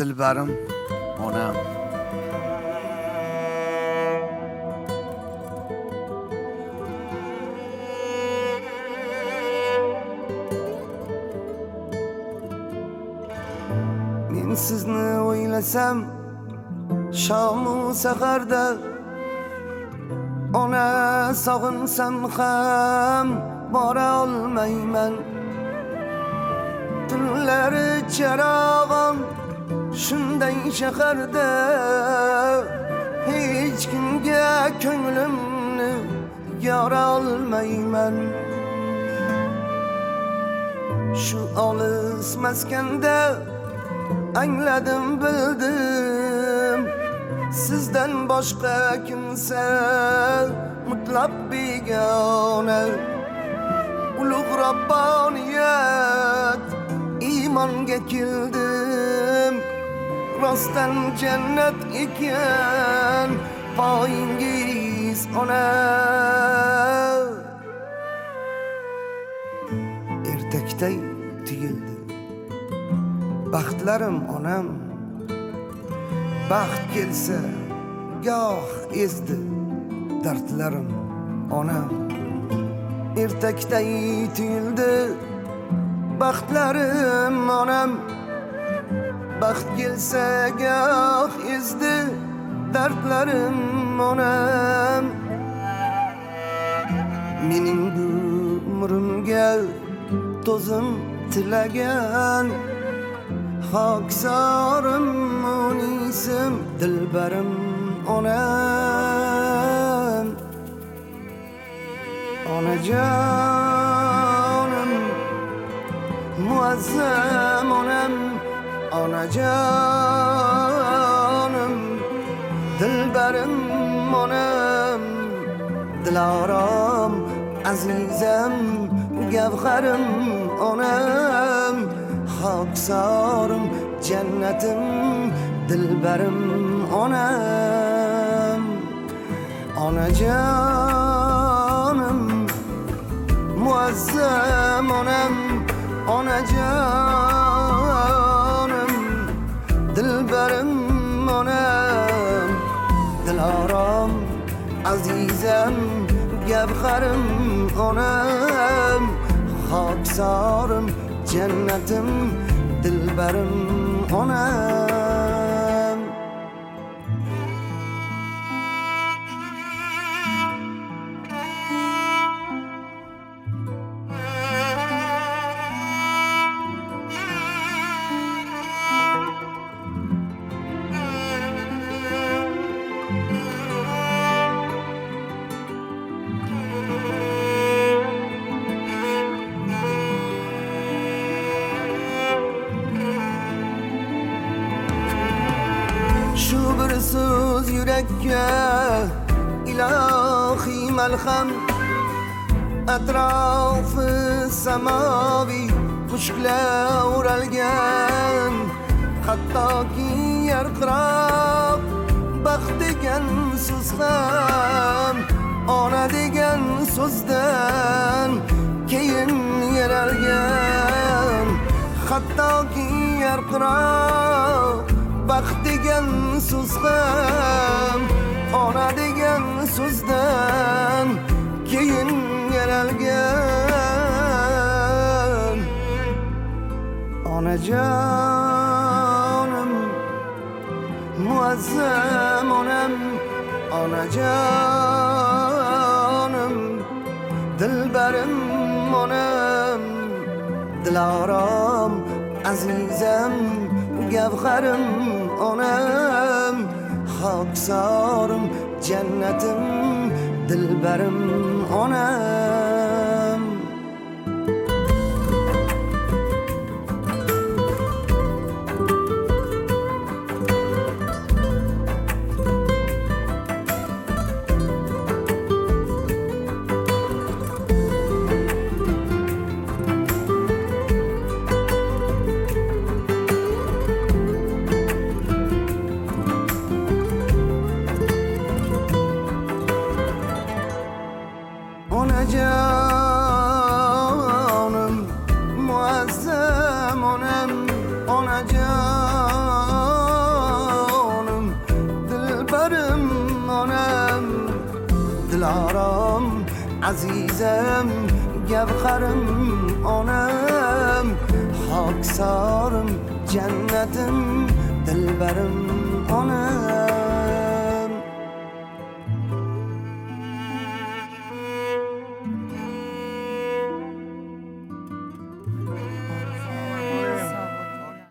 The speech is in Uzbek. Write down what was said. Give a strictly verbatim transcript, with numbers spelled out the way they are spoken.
dilbarim onam. Men sizni o'ylasam shamu saharda, ona sog'insam ham bora olmayman. Tunlari charog'im shunday shaharda, hech kimga ko'nglimni yora olmayman. Shu olis maskanda angladim bildim, sizdan boshqa kimsa mutlaq begona. Ulug' Rabboniyat imonga keldim, rostdan jannat ekan poyingiz ona. Ertakday tuyuldi baxtlarim onam, baxt kelsa goh ezdi dardlarim onam. Ertakday tuyuldi baxtlarim onam, baxt kelsa goh ezdi dardlarim onam. Mening bu umrimga to'zim tilagan xoksorim munisim dilbarim onam. Onajonim muazzam onam, onajonim dilbarim onam. Dilorom azizam gavharim onam, xoksorim jannatim dilbarim onam. Onajonim muazzam onam, onajonim dilbarim onam. Dilorom azizam gavharim onam, xoksorim jannatim dilbarim onam. Shu bir so'z yurakka ilohiy malham, atrofi samoviy qushlar o'ralgan. Hattoki yarqiroq baxt degan so'z ham ona degan so'zdan keyin yaralgan. Hattoki yarqiroq baxt degan so'z ham ona degan so'zdan keyin yaralgan. Onajonim muazzam onam, onajonim dilbarim onam. Dilorom azizam gavharim onam, xoksorim jannatim dilbarim onam. دلارام عزیزم گوهرم آنم خاکسارم جنتم دلبرم آنم